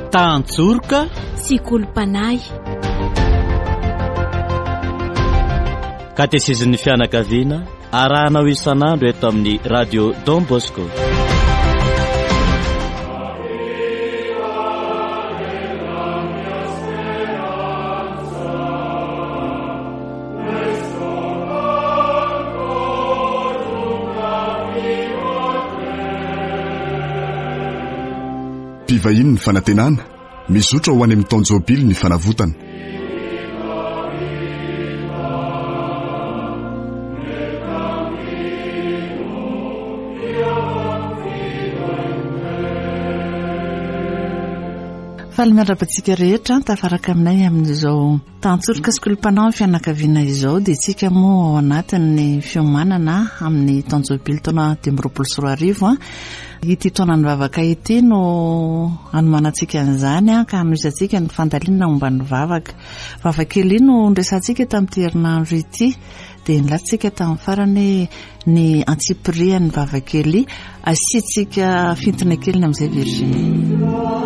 Tantsorika sy kolompanay. Katezizin'ny fianakaviana arahanao isan'andro eto amin'ny radio Don Bosco. Mpivahiny ny fanantenana mizotra ho any amin'ny taonjobily ny fanavotana. Falymerapantsika rehetra tafaraka aminay amin'izao tantsorika sy kolompanao fianakaviana izao dia tsika moa ao anatin'ny fiomanana amin'ny taonjobily taona 2024 ity taonany vavaka ity no anomanantsika an'izany ka anoisantsika ny fandalina momba ny vavakely no nresantsika tamin'ity herinandro ity dia nilatsika tamin'ny farany ny antsipirian'ny vavakely asiantsika fintona kely amin'izay Virginie.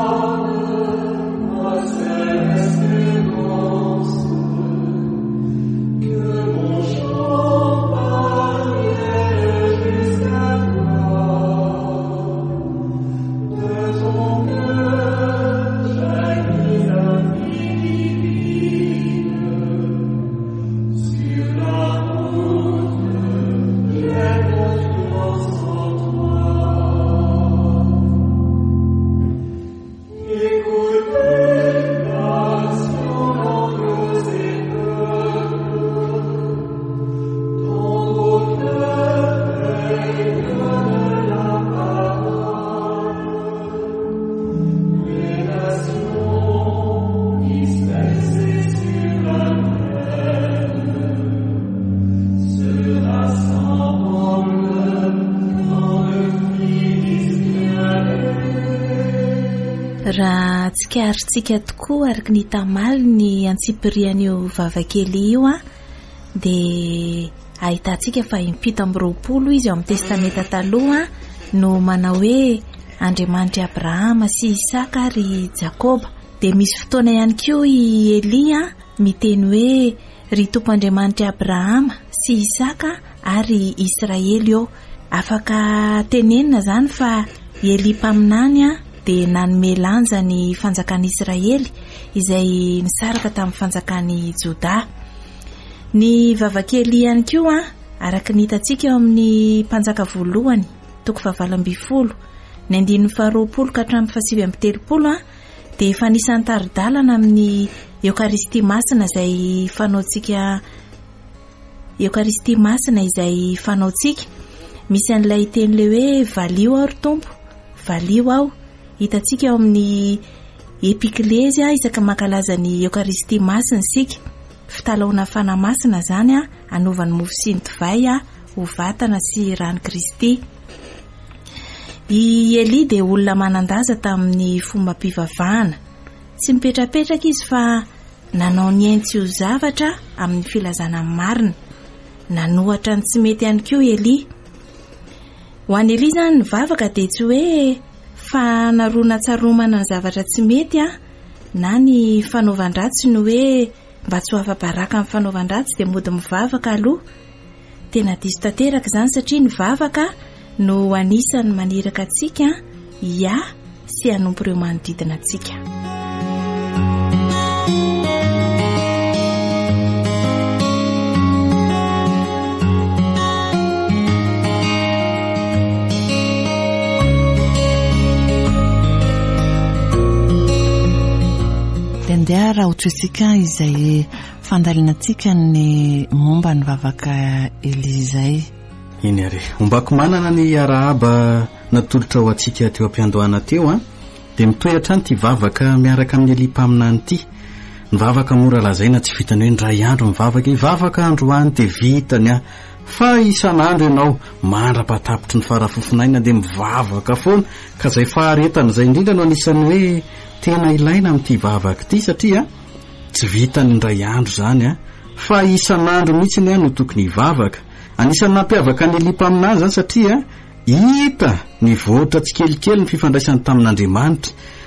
Raha tsikarintsika tokoa araka ny tamaly ny antsipirian'io vavakely io dia ahitantsika fa 720 izy amin'ny testamenta taloha no manao hoe Andriamanitra Abrahama sy Isaka ary Jakoba. Dia misy fotoana ihany koa i Elia miteny hoe ry Tompoandriamanitra Abrahama sy Isaka ary Israely eo. Afaka tenenina zany fa Elia mpaminany dia nanome lanja ny fanjakany Israely izay nisaraka tamin'ny fanjakany Joda. Ny vavakely ihany koa araka ny hitantsika eo amin'ny mpanjaka voalohany toko 7 ny 9 ka hatramin'ny 7 dia efa nisan'ny taridalana amin'ny Eucharistie masina izay fanaontsika izay fanaontsika. Misy an'ilay ten'le hoe valio aho ry Tompo, valio aho. Hitantsika eo amin'ny epiklesia isaka mankalaza ny Eucharistie masina sika. Fitalaona fanamasina zany anovany mofo sy ny divay ho vatana sy rano Kristy. I Eli dia olona manandaza tamin'ny fomba mpivavahana. Tsy mipetrapetraka izy fa nanao ny aintsy ho zavatra amin'ny filazana marina. Nanohatra ny tsy mety ihany koa Eli. Ho an'ny Eli zany ny vavaka dia tsy hoe fa narona tsaromana ny zavatra tsy mety na ny fanaovan-dratsy no hoe mba tsy ho afa-baraka amin'ny fanaovan-dratsy dia mody mivavaka aloha. Tena diso tanteraka zany satria ny vavaka no anisany maniraka antsika sy hanompo ireo manodidina antsika. Dia raha ohatritsika izay fandalinantsika ny momba ny vavaka Elizay. Iny ary ombako manana ny arahaba natolotra ho antsika teo am-piandohana teo dia mitoetra ny ty vavaka miaraka amin'ny Eli mpaminany ity. Ny vavaka mora lazaina tsy vitany hoe ndray andro mivavaka. Vavaka androany dia vitany fa isan'andro ianao mandra-patapitry ny farafofinaina dia mivavaka foana ka izay faharetana izay indrindra no anisan'ny hoe tena ilaina amin'ity vavaka ity satria tsy vitany ndray andro zany fa isan'andro mihitsy no tokony hivavaka. Anisan'ny nampiavaka ny Eli mpaminany zany satria hita ny voatra tsy kelikely ny fifandraisany tamin'Andriamanitra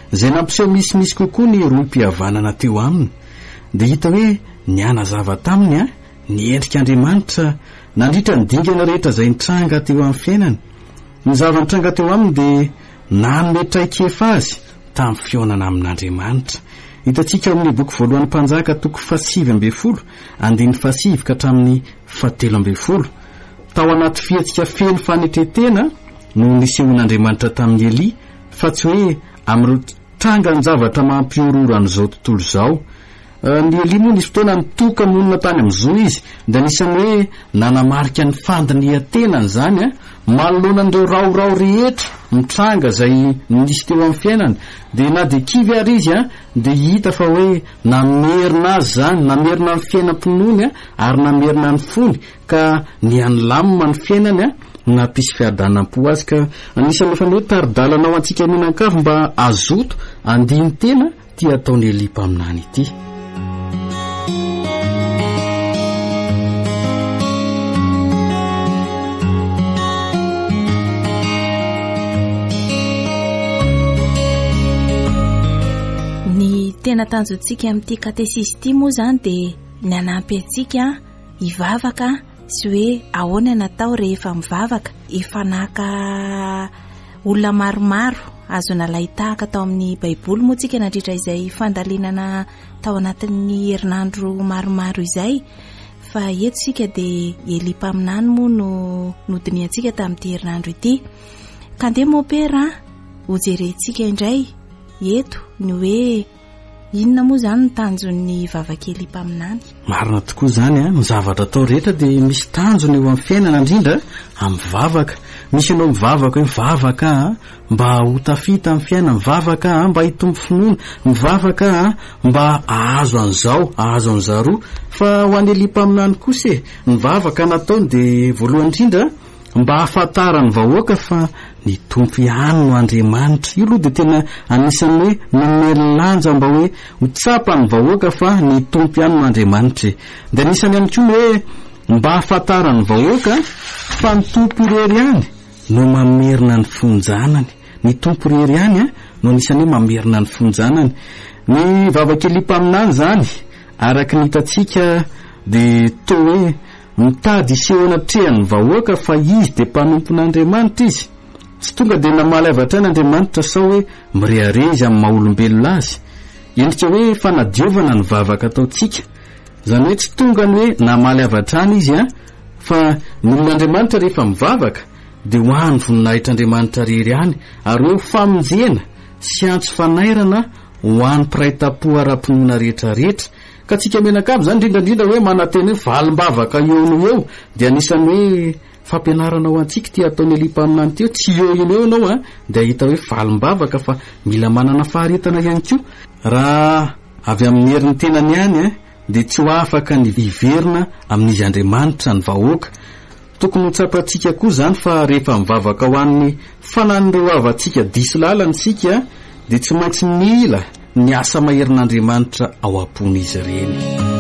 izay nampiseho misimisy kokoa ny roim-pihavanana teo aminy dia hita hoe nianazava taminy a ny endrik'Andriamanitra nandritra ny dingana rehetra izay nitranga teo amin'ny fiainany. Ny zava-nitranga teo aminy dia nanome traikefa azy tamin'ny fionana amin'Andriamanitra. Hitantsika amin'ny boky voalohan'ny mpanjaka 7:20 andiny 7 ka hatramin'ny 7:20. Tao anaty fiatsika feno fanetretena no nisehon'Andriamanitra tamin'ny Eli, fa tsy hoe amin'ireo tranga ny zavatra mampiorora an'izao tontolo izao. Ny Eli moa nisy fotoana nitoka monina tany amin'izao izy, dia anisany hoe nanamarika ny fandinihan-tenany izany a, manoloana an'ireo raorao rehetra mitranga izay nisy teo amin'ny fiainany. Dia na dia kivy ary izy a, dia hita fa hoe namerina azy zany, namerina ny fiainam-ponony a, ary namerina ny fony, ka ny anylamina ny fiainany a, nampisy fiadanam-po azy. Ka anisany efa hoe taridalana ao antsika minan-kafo mba azoto andiny tena tia ataony Eli mpaminany ity. Tena tanjontsika amin'ity katesisy ity moa zany dia ny anampy antsika hivavaka sy hoe ahoana natao rehefa mivavaka, hifanaka olona maromaro azo nalaitahaka tao amin'ny baiboly moa tsika nandritra izay fandalinana tao anatin'ny herinandro maromaro izay. Fa eto sika dia Eli mpaminany moa no nodiniantsika tamin'ity herinandro ity. Ka ndeha mopera hojerentsika indray eto ny hoe inona moa zany ny tanjon'ny vavakely mpaminany. Marina tokoa zany a, ny zavatra atao rehetra dia misy tanjony eo amin'ny fiainana, indrindra amin'ny vavaka. Misy ianao mivavaka hoe mivavaka mba ho tafita amin'ny fiainana, mivavaka mba hitombo finoana, mivavaka mba ahazo an'izao, ahazo an'zaro. Fa ho an'ny Eli mpaminany kosa ny vavaka nataony dia voalohany indrindra mba ahafantarany vahoaka fa ny tompo ihany no Andriamanitra. Io aloha dia tena anisany hoe nomeny lanja mba hoe ho tsapany vahoaka fa ny tompo ihany no Andriamanitra. Dia anisany ihany koa hoe mba ahafantarany vahoaka fa ny tompo irery ihany no mamerina ny fonjanany. Ny tompo irery ihany no anisany hoe mamerina ny fonjanany. Ny vavakely mpaminany zany araka ny hitantsika dia toa hoe mitady isehoana trehany vahoaka fa izy dia mpanompon'Andriamanitra izy. Tsy tonga dia namaly avatra n'Andriamanitra sao hoe mireharezy amin'ny maha-olombelona azy. Endrika hoe fanadiovana ny vavaka ataontsika. Izany hoe tsy tonga ny hoe namaly avatrany izy fa ny olon'Andriamanitra rehefa mivavaka dia ho an'ny voninahitr'Andriamanitra rery ihany, ary hoe famonjena sy antso fanairana ho an'ny mpiray tam-po ara-pinoana rehetrarehetra. Ka tsika menakavy zany indrindrandrindra hoe mananteny hoe valim-bavaka eo no eo, dia anisany hoe fampianarana ho antsika ty ataony Eli mpaminany teo. Tsy eo iny eo anao dia hita hoe valim-bavaka fa mila manana faharetana ihany koa. Raha avy amin'ny herin'ny tenany ihany dia tsy ho afaka ny hiverina amin'izy Andriamanitra ny vahoaka. Tokony ho tsapantsika koa zany fa rehefa mivavaka ho an'ny fanan'ireo avantsika diso lalany sika dia tsy maintsy mila ny asa maherin'Andriamanitra ao am-pon'izy ireny.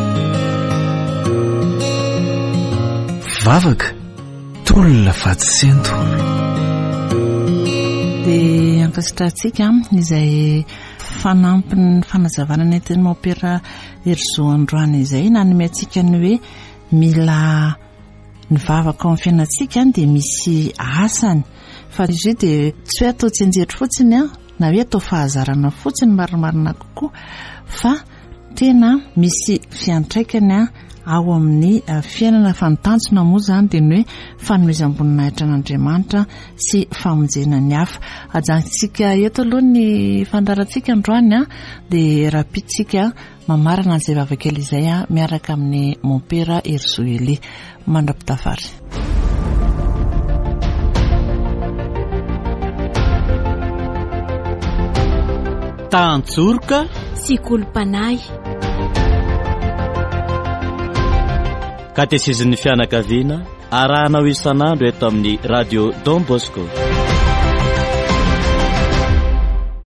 Vavaka tolona fatsento. Dia ankasitratsika izay fanampiny fanazavana ny teny maopera Herzog androany izay nanome antsika ny hoe mila ny vavaka ao amin'ny fiainantsika dia misy asany, fa izy dia tsy hoe atao tsenjery fotsiny na hoe atao fahazarana fotsiny marimarina kokoa, fa tena misy fiantraikany ao amin'ny fiainana. Fa ny tanjona moa zany dia ny hoe fanomezam-boninahitra n'Andriamanitra sy famonjena ny hafa. Ajantsika eto aloha ny fandarantsika androany dia rapitsika mamarana an'izay vavakely izay miaraka amin'ny Mompera Herzog Eli. Mandra-pitafary. Tantsorika sy kolom-panahy. Katesizin'ny fianakaviana arahanao isan'andro eto amin'ny radio Don Bosco.